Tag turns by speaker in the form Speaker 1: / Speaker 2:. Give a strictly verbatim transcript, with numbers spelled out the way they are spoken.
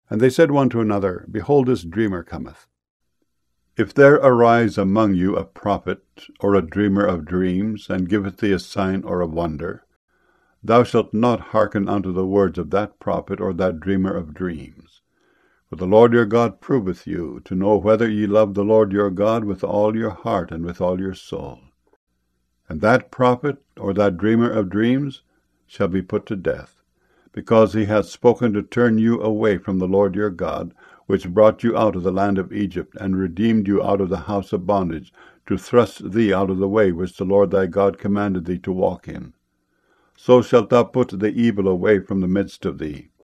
Speaker 1: And they said one to another, Behold, this dreamer cometh. If there arise among you a prophet, or a dreamer of dreams, and giveth thee a sign or a wonder, thou shalt not hearken unto the words of that prophet or that dreamer of dreams. For the Lord your God proveth you, to know whether ye love the Lord your God with all your heart and with all your soul. And that prophet or that dreamer of dreams shall be put to death, because he hath spoken to turn you away from the Lord your God, which brought you out of the land of Egypt, and redeemed you out of the house of bondage, to thrust thee out of the way which the Lord thy God commanded thee to walk in. So shalt thou put the evil away from the midst of thee.